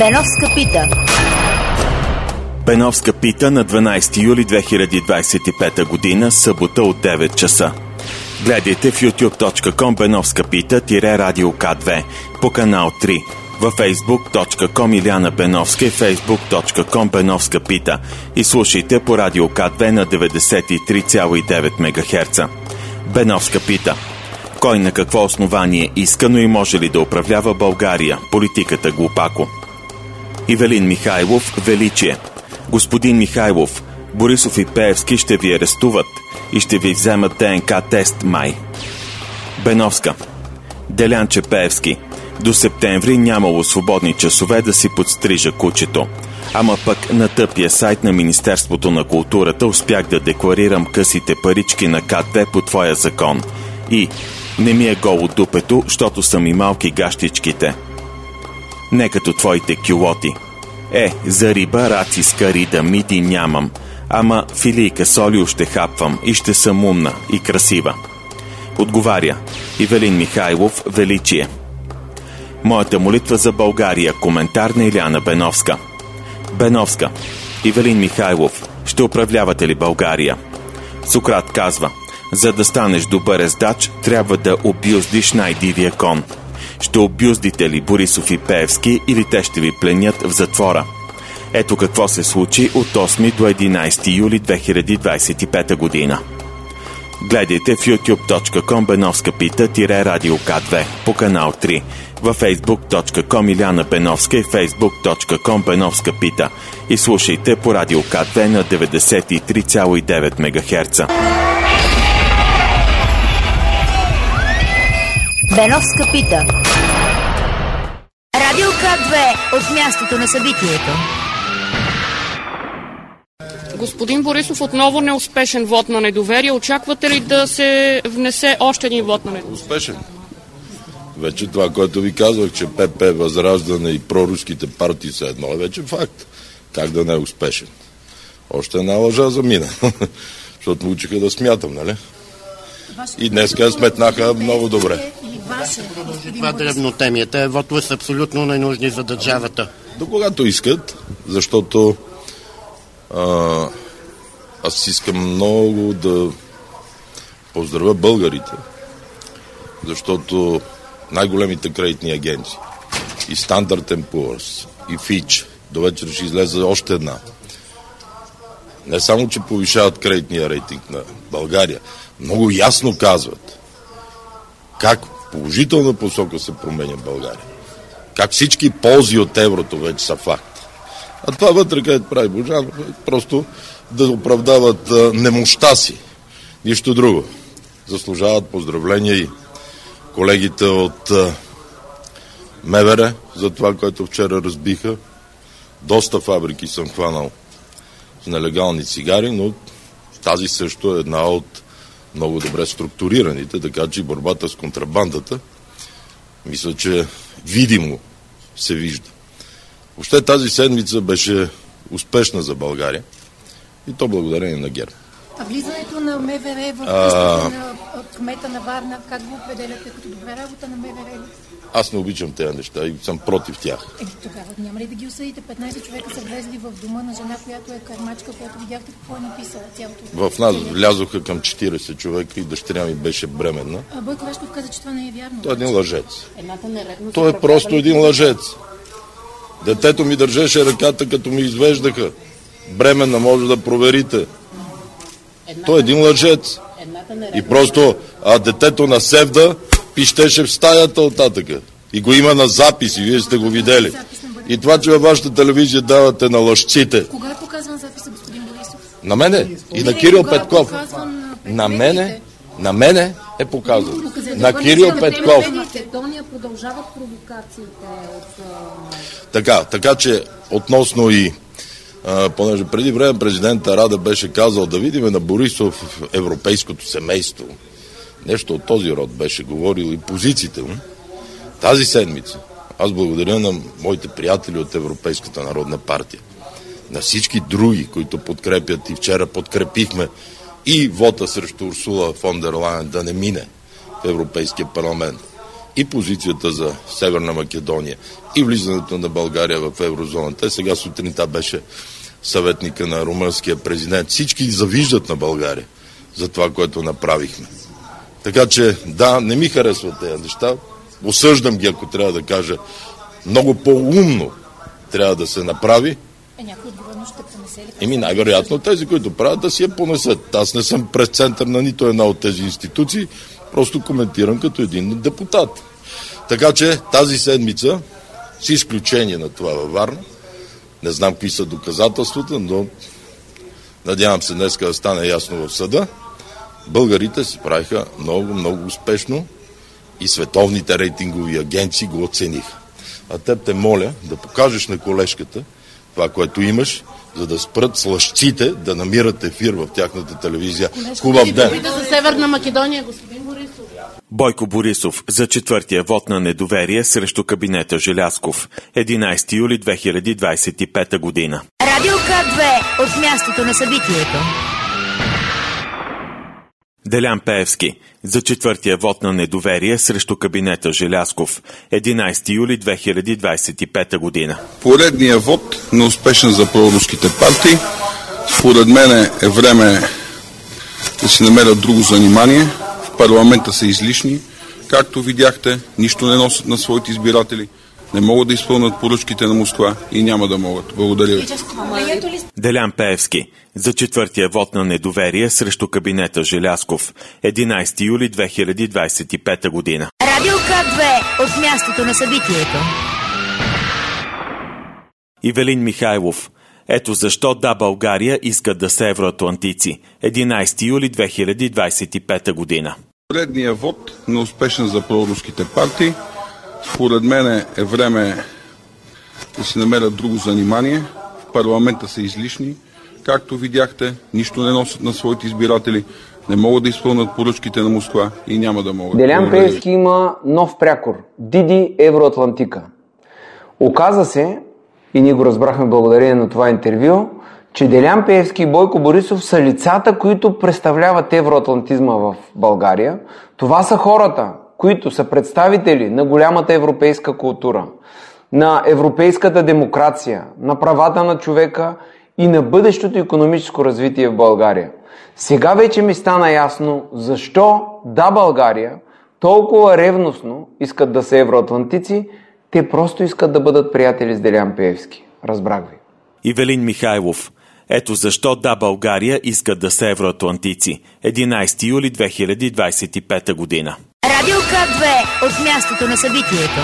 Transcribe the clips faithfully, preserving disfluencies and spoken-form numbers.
Беновска пита. Беновска пита на дванайсети юли две хиляди двайсет и пета година, събота от девет часа. Гледайте в ютуб точка ком Беновска пита радио К две по канал три, във фейсбук точка ком Иляна Беновска и фейсбук точка ком Беновска пита и слушайте по радио К две на деветдесет и три цяло и девет мегахерца. Беновска пита. Кой на какво основание иска, но и може ли да управлява България? Политиката глупако. Ивелин Михайлов, Величие. Господин Михайлов, Борисов и Пеевски ще ви арестуват и ще ви вземат ДНК тест май. Беновска. Делянче Пеевски. До септември нямало свободни часове да си подстрижа кучето. Ама пък на тъпия сайт на Министерството на културата успях да декларирам късите парички на К две по твоя закон. И не ми е голо дупето, щото са ми малки гащичките. Не като твоите кюлоти. Е, за риба, раци, скарида, миди нямам. Ама филийка солио ще хапвам и ще съм умна и красива. Отговаря Ивелин Михайлов, Величие. Моята молитва за България. Коментар на Иляна Беновска. Беновска. Ивелин Михайлов. Ще управлявате ли България? Сократ казва: за да станеш добър ездач, трябва да обюздиш най-дивия кон. Ще обюздите ли Борисов и Пеевски или те ще ви пленят в затвора? Ето какво се случи от осми до единайсети юли две хиляди двайсет и пета година. Гледайте в ютуб точка ком Беновска пита радио К две по канал три, във фейсбук точка ком Иляна Беновска и фейсбук точка ком Беновска пита и слушайте по радио К две на деветдесет и три цяло и девет мегахерца. Беновска пита. Радио К две от мястото на събитието. Господин Борисов, отново неуспешен вод на недоверие. Очаквате ли да се внесе още един вод на недоверие? Успешен. Вече това, което ви казвах, че ПП, Възраждане и проруските партии са едно, е вече факт. Как да не е успешен? Още една лъжа замина. Защото му учиха да смятам, нали? И днеска сметнаха много добре. Това дребнотемията. Вотове са абсолютно ненужни за държавата. До когато искат, защото а, аз искам много да поздравя българите, защото най-големите кредитни агенции и Standard енд Poor's, и Fitch, до вечер ще излезе още една. Не само, че повишават кредитния рейтинг на България, много ясно казват как положителна посока се променя България. Как всички ползи от еврото вече са факт. А това вътре, където прави Божанов, просто да оправдават а, немощта си. Нищо друго. Заслужават поздравления и колегите от а, МВР за това, което вчера разбиха. Доста фабрики съм хванал с нелегални цигари, но тази също е една от много добре структурираните, така че борбата с контрабандата, мисля, че видимо се вижда. Въобще тази седмица беше успешна за България и то благодарение на ГЕРБ. А влизането на МВР в къщата на кмета на Варна, как го определяте като добра работа на МВР? Аз не обичам тези неща и съм против тях. Е, тогава няма ли да ги осъдите? петнайсет човека са влезли в дома на жена, която е кармачка, която видяхте какво е написала цялото. В нас влязоха към четирийсет човека и дъщеря ми беше бременна. А Бойко Рашков каза, че това не е вярно. Той е един лъжец. Той е просто един лъжец. Детето ми държеше ръката, като ми извеждаха. Бременна, може да проверите. Той е един лъжец. И просто а, детето на Севда пищеше в стаята оттатъка. И го има на запис и вие сте го видели. И това, че във вашата телевизия давате на лъжците. Кога е показван записа, господин Борисов? На мене и на Кирил Петков. На мене, на мене е показан. На Кирил Петков. Продължават провокациите от... Така, така че относно и а, понеже преди време президента Рада беше казал да видим на Борисов в европейското семейство. Нещо от този род беше говорил и позициите му. Тази седмица аз благодаря на моите приятели от Европейската народна партия. На всички други, които подкрепят и вчера подкрепихме и вота срещу Урсула фон дер Лайен да не мине в Европейския парламент. и позицията за Северна Македония, и влизането на България в еврозоната. Сега сутринта беше съветника на румънския президент. Всички завиждат на България за това, което направихме. Така че, да, не ми харесват тези неща. Осъждам ги, ако трябва да кажа. Много по-умно трябва да се направи. Е, някой отговорност ще понесе ли? Еми, най-вероятно тези, които правят, да си я понесат. Аз не съм прес-център на нито една от тези институции, просто коментирам като един депутат. Така че тази седмица, с изключение на това във Варна, не знам какви са доказателствата, но надявам се днес да стане ясно в съда, българите се правиха много, много успешно и световните рейтингови агенции го оцениха. А теб те моля да покажеш на колежката това, което имаш, за да спрат с лъжците да намират ефир в тяхната телевизия. Хубав ден! За Северна Македония, господин Борисов. Бойко Борисов за четвъртия вод на недоверие срещу кабинета Желязков, единайсети юли две хиляди двайсет и пета година. Радио К две от мястото на събитието. Делян Пеевски за четвъртия вод на недоверие срещу кабинета Желязков, единайсети юли две хиляди двайсет и пета година. Поредният вод неуспешен за проруските партии. Според мен е време да си намерят друго занимание. В парламента са излишни. Както видяхте, нищо не носят на своите избиратели. Не могат да изпълнят поръчките на Москва и няма да могат. Благодаря ви. Делян Пеевски за четвъртия вод на недоверие срещу кабинета Желязков, единайсети юли две хиляди двайсет и пета година. Радио К две от мястото на събитието. Ивелин Михайлов. Ето защо Да, България искат да са евроатлантици, единайсети юли две хиляди двайсет и пета година. Поредният вод неуспешен за проруските партии. Според мен е време да си намерят друго занимание. В парламента са излишни. Както видяхте, нищо не носят на своите избиратели. Не могат да изпълнят поръчките на Москва и няма да могат. Делян Пеевски има нов прякор. Диди Евроатлантика. Оказа се, и ние го разбрахме благодарение на това интервю, че Делян Пеевски и Бойко Борисов са лицата, които представляват евроатлантизма в България. Това са хората, които са представители на голямата европейска култура, на европейската демокрация, на правата на човека и на бъдещото икономическо развитие в България. Сега вече ми стана ясно защо Да, България толкова ревностно искат да са евроатлантици. Те просто искат да бъдат приятели с Делян Пеевски. Разбрах ви. Ивелин Михайлов. Ето защо Да, България искат да са евроатлантици, единайсети юли две хиляди двайсет и пета година. Радио К две от мястото на събитието.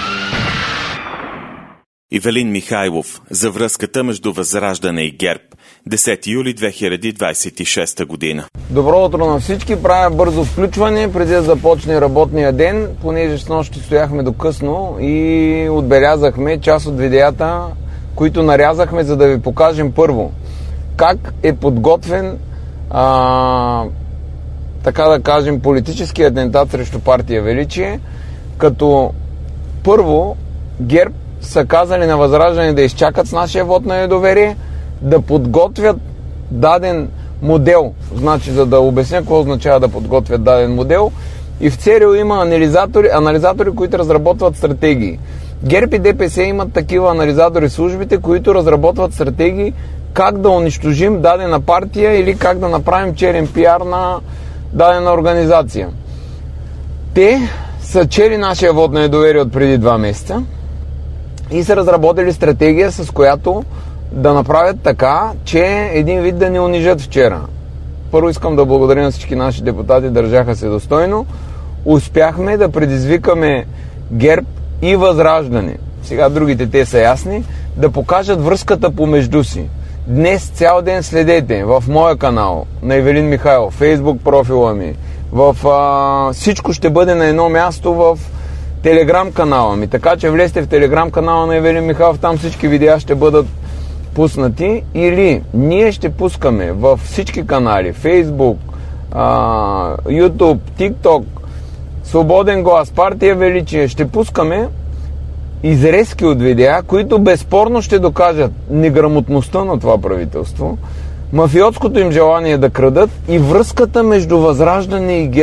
Ивелин Михайлов за връзката между Възраждане и ГЕРБ, десети юли две хиляди двайсет и шеста година. Добро утро на всички. Правя бързо включване преди да започне работния ден, понеже с нощи стояхме до късно и отбелязахме част от видеята, които нарязахме, за да ви покажем първо как е подготвен а, така да кажем политически атентат срещу партия Величие, като първо ГЕРБ са казали на Възраждане да изчакат с нашия вод на недоверие, да подготвят даден модел. Значи, за да обясня какво означава да подготвят даден модел. И в ЦРУ има анализатори, анализатори, които разработват стратегии. ГЕРБ и ДПС имат такива анализатори в службите, които разработват стратегии как да унищожим дадена партия или как да направим черен пиар на дадена организация. Те са чели нашия вод на недоверие от преди два месеца и са разработили стратегия, с която да направят така, че един вид да ни унижат вчера. Първо искам да благодаря на всички наши депутати, държаха се достойно. Успяхме да предизвикаме ГЕРБ и Възраждане, сега другите те са ясни, да покажат връзката помежду си. Днес цял ден следете в моя канал на Ивелин Михайлов, Фейсбук профила ми, в, а, всичко ще бъде на едно място в Телеграм канала ми, така че влезте в Телеграм канала на Ивелин Михайлов, там всички видеа ще бъдат пуснати, или ние ще пускаме във всички канали, Фейсбук, а, Ютуб, ТикТок, Свободен глас, партия Величие, ще пускаме изрезки от видеа, които безспорно ще докажат неграмотността на това правителство, мафиотското им желание да крадат и връзката между Възраждане и ГЕРБ.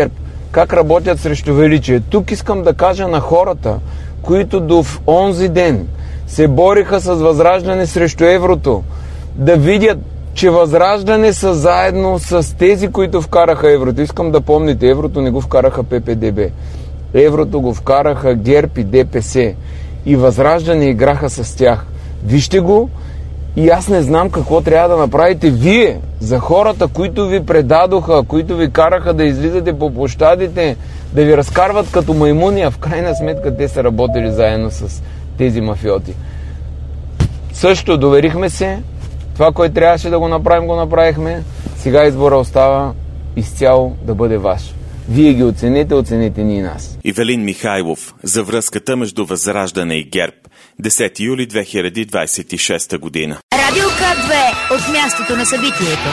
как работят срещу величие. Тук искам да кажа на хората, които до онзи ден се бориха с Възраждане срещу еврото, да видят, че Възраждане са заедно с тези, които вкараха еврото. Искам да помните, еврото не го вкараха Пе Пе Де Бе. Еврото го вкараха ГЕРБ и Де Пе Се. И Възраждане играха с тях. Вижте го и аз не знам какво трябва да направите вие за хората, които ви предадоха, които ви караха да излизате по площадите, да ви разкарват като маймуни, а в крайна сметка те са работили заедно с тези мафиоти. Също доверихме се. Това, което трябваше да го направим, го направихме. Сега избора остава изцяло да бъде ваш. Вие ги оцените, оцените ни и нас. Ивелин Михайлов за връзката между Възраждане и ГЕРБ. десети юли две хиляди двадесет и шеста година. Радио К две от мястото на събитието.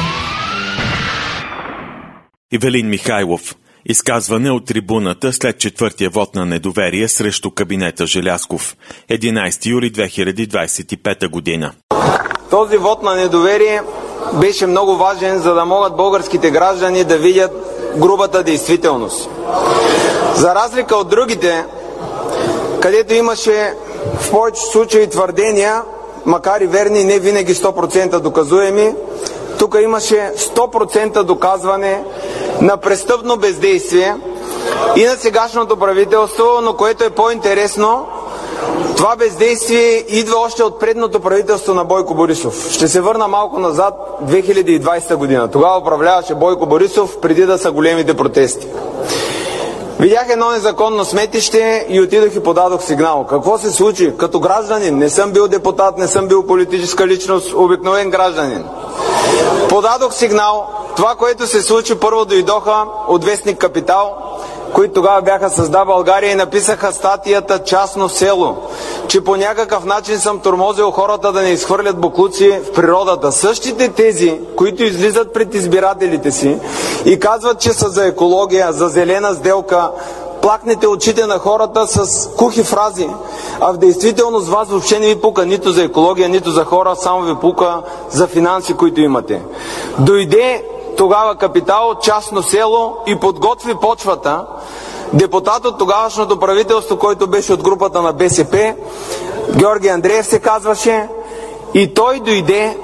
Ивелин Михайлов. Изказване от трибуната след четвъртия вод на недоверие срещу кабинета Желязков. единадесети юли две хиляди двадесет и пета година. Този вод на недоверие беше много важен, за да могат българските граждани да видят грубата действителност. За разлика от другите, където имаше в повечето случаи твърдения, макар и верни, не винаги сто процента доказуеми, тук имаше сто процента доказване на престъпно бездействие и на сегашното правителство, но което е по-интересно, това бездействие идва още от предното правителство на Бойко Борисов. Ще се върна малко назад, две хиляди и двадесета година. Тогава управляваше Бойко Борисов, преди да са големите протести. Видях едно незаконно сметище и отидох и подадох сигнал. Какво се случи? Като гражданин, не съм бил депутат, не съм бил политическа личност, обикновен гражданин. Подадох сигнал. Това, което се случи, първо дойдоха от вестник Капитал, които тогава бяха създа България и написаха статията "Частно село", че по някакъв начин съм тормозил хората да не изхвърлят боклуци в природата. Същите тези, които излизат пред избирателите си и казват, че са за екология, за зелена сделка, плакнете очите на хората с кухи фрази, а в действителност вас въобще не ви пука нито за екология, нито за хора, само ви пука за финанси, които имате. Дойде тогава Капитал, частно село и подготви почвата. Депутат от тогавашното правителство, който беше от групата на Бе Се Пе, Георги Андреев се казваше, и той дойде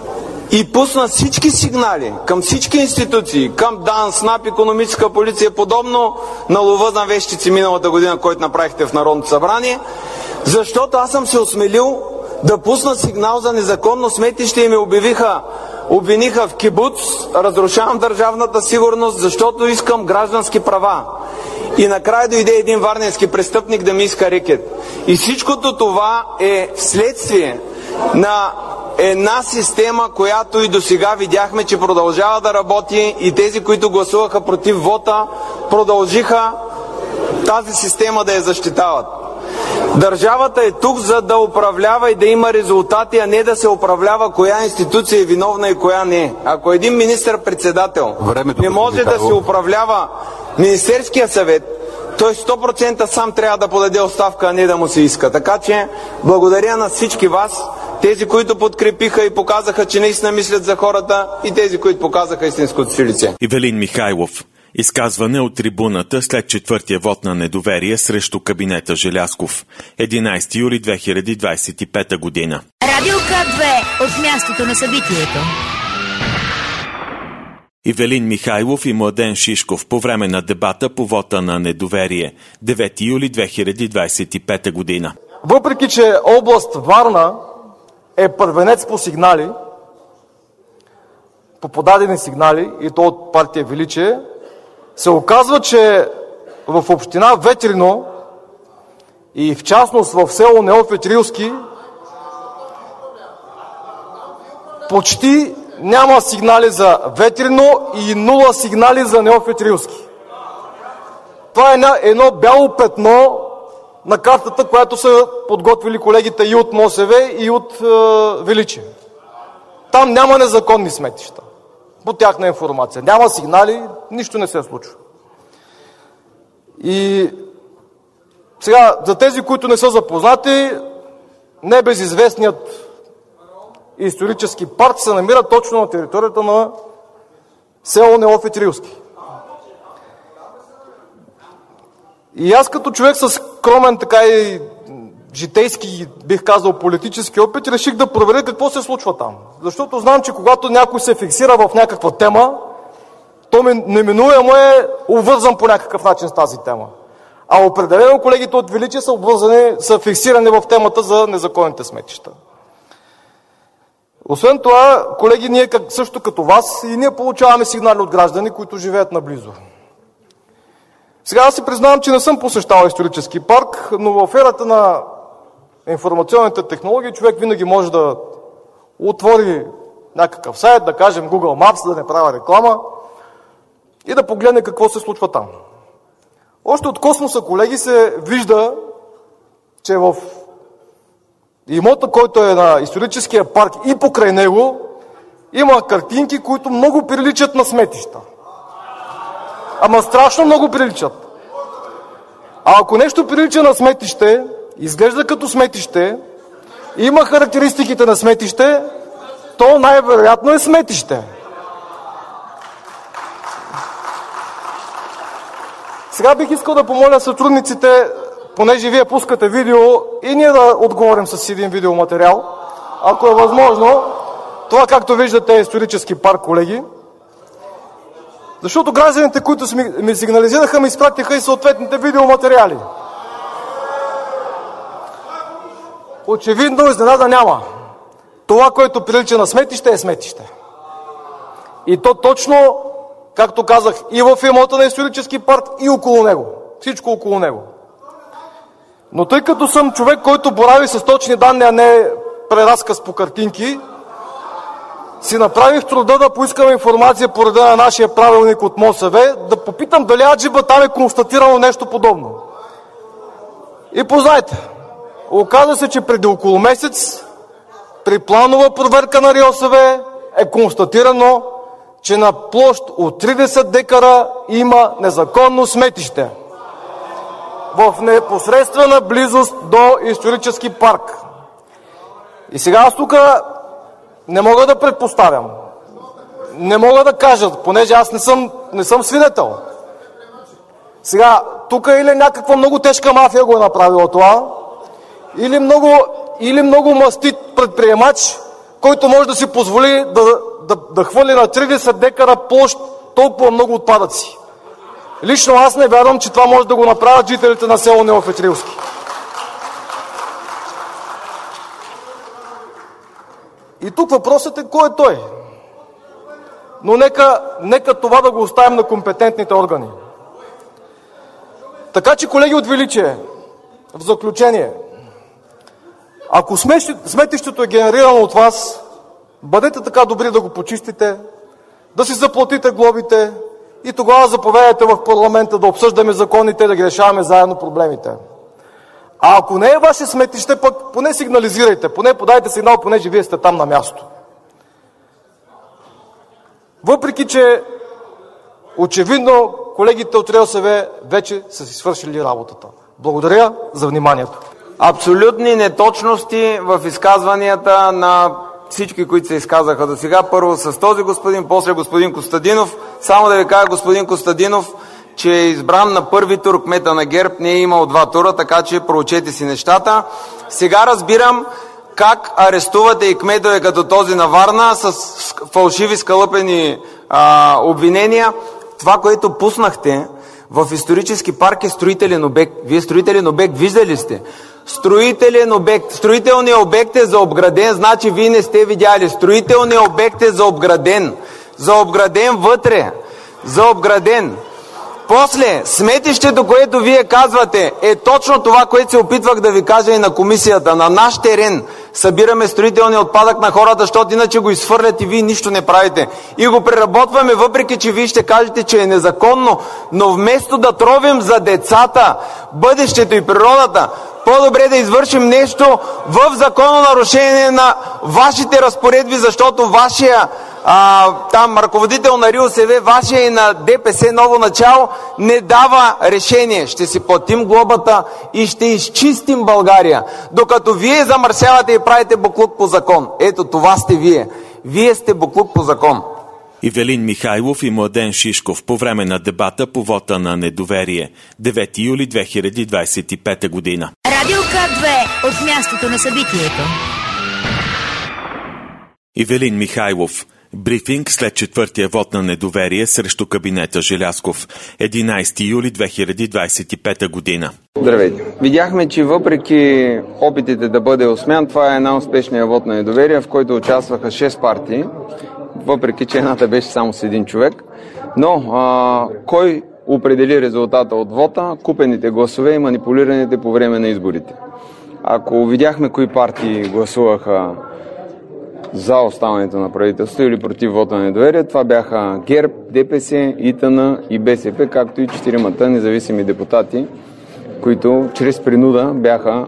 и пусна всички сигнали към всички институции, към ДАНС, СНАП, икономическа полиция, подобно на лова на вещици миналата година, който направихте в Народното събрание, защото аз съм се осмелил да пусна сигнал за незаконно сметище и ме обявиха обвиниха в кибуц, разрушавам държавната сигурност, защото искам граждански права. И накрая дойде един варненски престъпник да ми иска рекет. И всичкото това е вследствие на една система, която и до сега видяхме, че продължава да работи, и тези, които гласуваха против вота, продължиха тази система да я защитават. Държавата е тук, за да управлява и да има резултати, а не да се управлява коя институция е виновна и коя не. Ако един министър-председател не може да се управлява Министерския съвет, той сто процента сам трябва да подаде оставка, а не да му се иска. Така че благодаря на всички вас, тези, които подкрепиха и показаха, че наистина мислят за хората, и тези, които показаха истинското си лице. Ивелин Михайлов. Изказване от трибуната след четвъртия вод на недоверие срещу кабинета Желязков. единадесети юли две хиляди двадесет и пета година. Радио К две от мястото на събитието. Ивелин Михайлов и Младен Шишков по време на дебата по вота на недоверие. девети юли две хиляди двадесет и пета година. Въпреки че област Варна е първенец по сигнали, по подадени сигнали, и то от партия Величие, се оказва, че в община Ветрино и в частност в село Неофит Рилски почти няма сигнали за Ветрино и нула сигнали за Неофит Рилски. Това е едно бяло петно на картата, която са подготвили колегите и от Мо Се Ве, и от е, Величие. Там няма незаконни сметища. По тяхна информация. Няма сигнали, нищо не се случва. И сега, за тези, които не са запознати, небезизвестният исторически парк се намира точно на територията на село Неофит Рилски. И аз като човек с скромен така и житейски, бих казал, политически опит, реших да проверя какво се случва там. Защото знам, че когато някой се фиксира в някаква тема, то неминуемо е обвързан по някакъв начин с тази тема. А определено колегите от Величие са обвързани, са фиксирани в темата за незаконните сметища. Освен това, колеги, ние също като вас и ние получаваме сигнали от граждани, които живеят наблизо. Сега аз си признавам, че не съм посещавал исторически парк, но в ерата на информационните технологии човек винаги може да отвори някакъв сайт, да кажем Google Maps, да не правя реклама и да погледне какво се случва там. Още от космоса, колеги, се вижда, че в имота, който е на историческия парк и покрай него, има картинки, които много приличат на сметища. Ама страшно много приличат. А ако нещо прилича на сметище, изглежда като сметище, има характеристиките на сметище, то най-вероятно е сметище. Сега бих искал да помоля сътрудниците, понеже вие пускате видео, и ние да отговорим с един видеоматериал, ако е възможно. Това, както виждате, е исторически парк, колеги. Защото гражданите, които ми сигнализираха, ми изпратиха и съответните видеоматериали. Очевидно, изненада няма. Това, което прилича на сметище, е сметище. И то точно, както казах, и в имота на исторически парк, и около него. Всичко около него. Но тъй като съм човек, който борави с точни данни, а не преразказ по картинки, си направих труда да поискам информация по реда на нашия правилник от МОСВ, да попитам дали аджиба там е констатирано нещо подобно. И познайте, оказа се, че преди около месец при планова проверка на РИОСВ е констатирано, че на площ от тридесет декара има незаконно сметище в непосредствена близост до исторически парк. И сега аз тук не мога да предпоставям, не мога да кажа, понеже аз не съм, не съм свидетел. Сега, тук или някаква много тежка мафия го е направила това, или много, или много мастит предприемач, който може да си позволи да, да, да хвърли на тридесет декара площ толкова много отпадъци. Лично аз не вярвам, че това може да го направят жителите на село Неофит Рилски. И тук въпросът е кой е той. Но нека, нека това да го оставим на компетентните органи. Така че, колеги от Величие, в заключение, ако сметището е генерирано от вас, бъдете така добри да го почистите, да си заплатите глобите и тогава заповядайте в парламента да обсъждаме законите, да ги решаваме заедно проблемите. А ако не е ваше сметище, пък поне сигнализирайте, поне подайте сигнал, понеже вие сте там на място. Въпреки че очевидно колегите от РИОСВ вече са си свършили работата. Благодаря за вниманието. Абсолютни неточности в изказванията на всички, които се изказаха до сега. Първо с този господин, после господин Костадинов. Само да ви кажа, господин Костадинов, че е избран на първи тур кмета на ГЕРБ, не е имал два тура, така че проучете си нещата. Сега разбирам как арестувате и кметове като този на Варна с фалшиви скалъпени а, обвинения. Това, което пуснахте в исторически парк е строителен обект. Вие строителен обект виждали сте? Строителен обект. Строителният обект е заобграден, значи вие не сте видяли. Строителният обект е заобграден. Заобграден вътре. Заобграден. После, сметището, което вие казвате, е точно това, което се опитвах да ви кажа и на комисията. На наш терен събираме строителния отпадък на хората, защото иначе го изхвърлят и вие нищо не правите. И го преработваме, въпреки че вие ще кажете, че е незаконно, но вместо да тровим за децата, бъдещето и природата, по-добре да извършим нещо в закононарушение на вашите разпоредби, защото вашия а, там ръководител на РИОСВ, вашия и на ДПС ново начало не дава решение. Ще си платим глобата и ще изчистим България. Докато вие замърсявате и правите буклук по закон. Ето това сте вие. Вие сте буклук по закон. Ивелин Михайлов и Младен Шишков по време на дебата по вота на недоверие, девети юли две хиляди двадесет и пета година. Радио К две от мястото на събитието. Ивелин Михайлов. Брифинг след четвъртия вод на недоверие срещу кабинета Желязков, единадесети юли две хиляди двадесет и пета година. Здравейте! Видяхме, че въпреки опитите да бъде осмян, това е една успешния вод на недоверие, в който участваха шест партии, въпреки че едната беше само с един човек. Но а, кой определи резултата от вота? Купените гласове и манипулираните по време на изборите. Ако видяхме кои партии гласуваха за оставането на правителството или против вота на недоверие, това бяха ГЕРБ, ДПС, ИТН и БСП, както и четиримата независими депутати, които чрез принуда бяха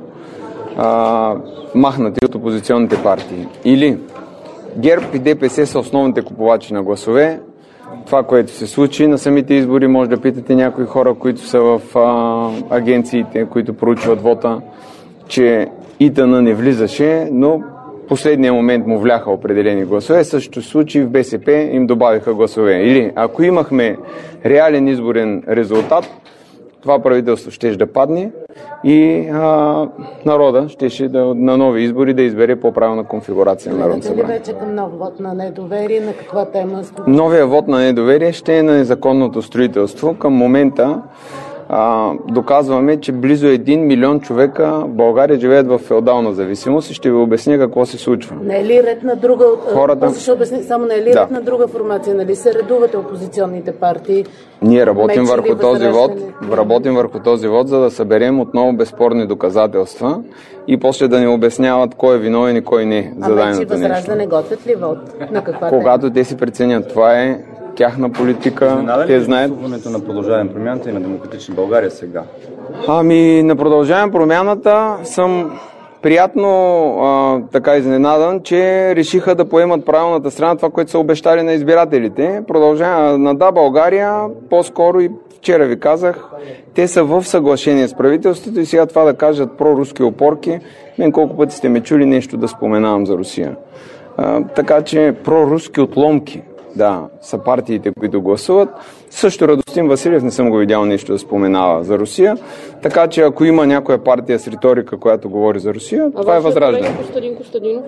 а, махнати от опозиционните партии. Или ГЕРБ и ДПС са основните купувачи на гласове. Това, което се случи на самите избори, може да питате някои хора, които са в а, агенциите, които проучват вота, че ИТН не влизаше, но последния момент му вляха определени гласове. Същото случай в БСП им добавиха гласове. Или ако имахме реален изборен резултат, това правителство щеше да падне и а, народа щеше да, на нови избори да избере по-правилна конфигурация на Народното събрание. Вече към нов вод на недоверие, на каква тема? Новия вод на недоверие ще е на незаконното строителство. Към момента а, доказваме, че близо един милион човека в България живеят в феодална зависимост и ще ви обясня какво се случва. Не е ли ред на друга, Хората... ще обясня, само не е ли да. ред на друга формация, нали се редувате опозиционните партии? Ние работим върху този вод, работим върху този вод, за да съберем отново безспорни доказателства и после да ни обясняват кой е виновен и кой не за даденото нещо. А вече Възраждане готвят ли вод? На каква Когато тема? те си преценят, това е тяхна политика, те знаят. Гласуването на Продължаваме промяната и на Демократична България сега? Ами, на Продължаваме промяната съм приятно а, така изненадан, че решиха да поемат правилната страна, това, което са обещали на избирателите. Продължаваме на Да, България, по-скоро и вчера ви казах, те са в съглашение с правителството и сега това да кажат проруски опорки. Мен колко пъти сте ме чули нещо да споменавам за Русия. А, така че проруски отломки, да, са партиите, които гласуват. Също Радостин Василев не съм го видял нещо да споменава за Русия. Така че ако има някоя партия с риторика, която говори за Русия, а това е Възраждане. А Костадин Костадинов?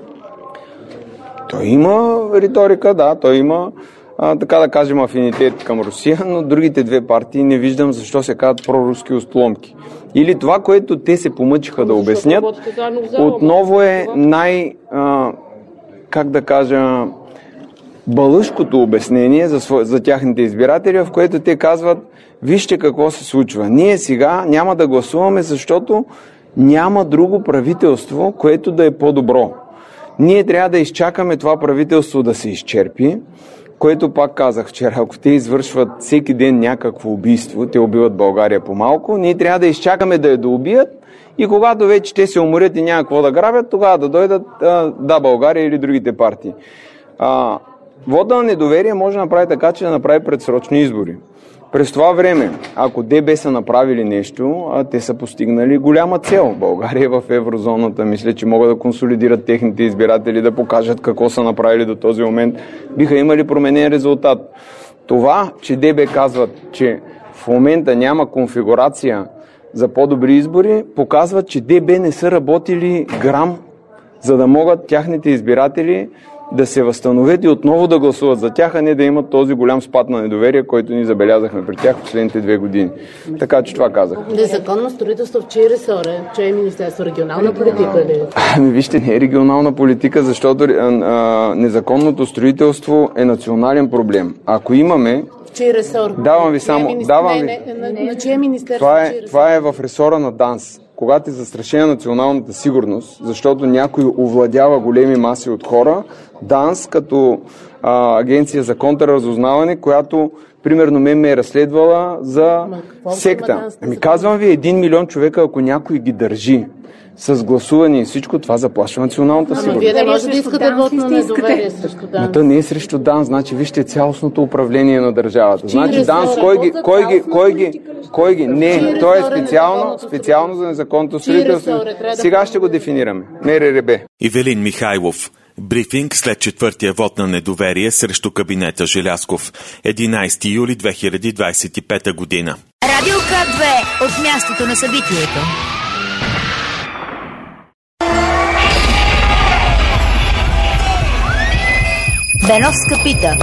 Той има риторика, да, той има а, така да кажем афинитет към Русия, но другите две партии не виждам защо се казват проруски отломки. Или това, което те се помъчиха да обяснят, отново е най, а, как да кажа, балъшкото обяснение за, сво... за тяхните избиратели, в което те казват: вижте какво се случва. Ние сега няма да гласуваме, защото няма друго правителство, което да е по-добро. Ние трябва да изчакаме това правителство да се изчерпи, което пак казах вчера, ако те извършват всеки ден някакво убийство, те убиват България по-малко, ние трябва да изчакаме да я доубият и когато вече те се уморят и няма какво да грабят, тогава да дойдат а, Да, България или другите партии. А, вода на недоверие може да направи така, че да направи предсрочни избори. През това време, ако ДБ са направили нещо, а те са постигнали голяма цел. България в еврозоната, мисля, че могат да консолидират техните избиратели, да покажат какво са направили до този момент, биха имали променен резултат. Това, че ДБ казват, че в момента няма конфигурация за по-добри избори, показва, че ДБ не са работили грам, за да могат тяхните избиратели да се възстановят и отново да гласуват за тях, а не да имат този голям спад на недоверие, който ни забелязахме при тях в последните две години. Така че това казах. Незаконно строителство в чий ресор е? Че е Министерство регионална политика ли? Ами вижте, не е регионална политика, защото а, а, незаконното строителство е национален проблем. Ако имаме... В чий ресор? Давам ви само... Не, давам ви... не, не, не, на чие министерство? Това е, това е в ресора на ДАНС. Когато е застрашена националната сигурност, защото някой овладява големи маси от хора, ДАНС като а, агенция за контрразузнаване, която примерно мен ме е разследвала за секта. Ами казвам ви, един милион човека, ако някой ги държи с гласуване и всичко, това заплашва националната сигурност. Ама вие не може да искате вот на недоверие срещу ДАНС. Но то не е срещу ДАНС, значи вижте цялостното управление на държавата. Значи ДАНС, кой ги, кой ги, кой ги, кой ги, не, то е специално, специално за незаконното строителство. Сега ще го дефинираме. МРРБ. Ивелин Михайлов. Брифинг след четвъртия вод на недоверие срещу кабинета Желязков. единайсети юли две хиляди двадесет и пета година. Радио К две от мястото на събитието. Беновска пита.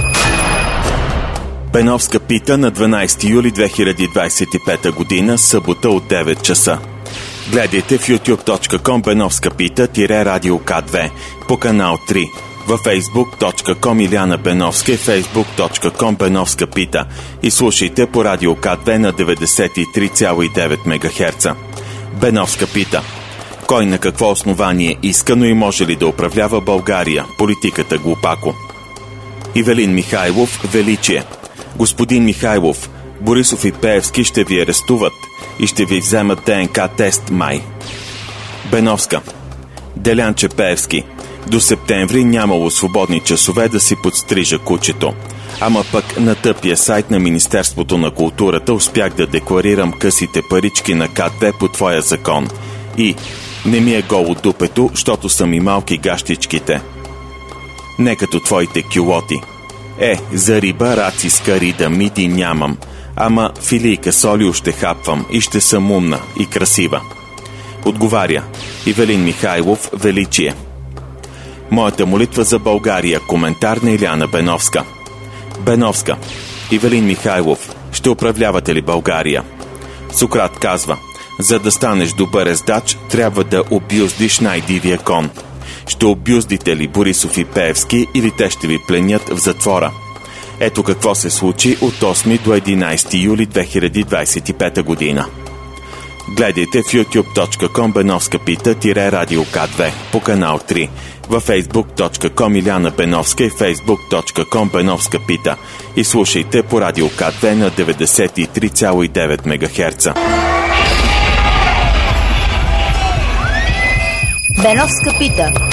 Беновска пита на дванайсети юли две хиляди двадесет и пета година, събота от девет часа. Гледайте в ютюб точка ком Беновска пита радио К две по канал три, във фейсбук точка ком Иляна Беновска и фейсбук точка ком Беновска пита и слушайте по радио К две на деветдесет и три цяло и девет мегахерца. Беновска пита: кой на какво основание иска, но и може ли да управлява България? Политиката глупако. Ивелин Михайлов, Величие. Господин Михайлов, Борисов и Пеевски ще ви арестуват и ще ви вземат ДНК тест май. Беновска. Делянче Пеевски. До септември нямало свободни часове да си подстрижа кучето. Ама пък на тъпия сайт на Министерството на културата успях да декларирам късите парички на К две по твоя закон. И не ми е голо дупето, щото са ми малки гащичките. Не като твоите кюлоти. Е, за риба, раци, скарида, миди нямам. Ама филийка солио ще хапвам и ще съм умна и красива. Отговаря Ивелин Михайлов, Величие. Моята молитва за България. Коментар на Иляна Беновска. Беновска. Ивелин Михайлов, ще управлявате ли България? Сократ казва: за да станеш добър ездач, трябва да обюздиш най-дивия кон. Ще обюздите ли Борисов и Пеевски или те ще ви пленят в затвора? Ето какво се случи от осми до единайсети юли две хиляди двадесет и пета година. Гледайте в ютюб точка ком Беновска пита радио К две по канал три, във фейсбук точка ком Иляна Беновска и фейсбук точка ком Беновска пита и слушайте по радио К две на деветдесет и три цяло и девет мегахерца. Беновска пита.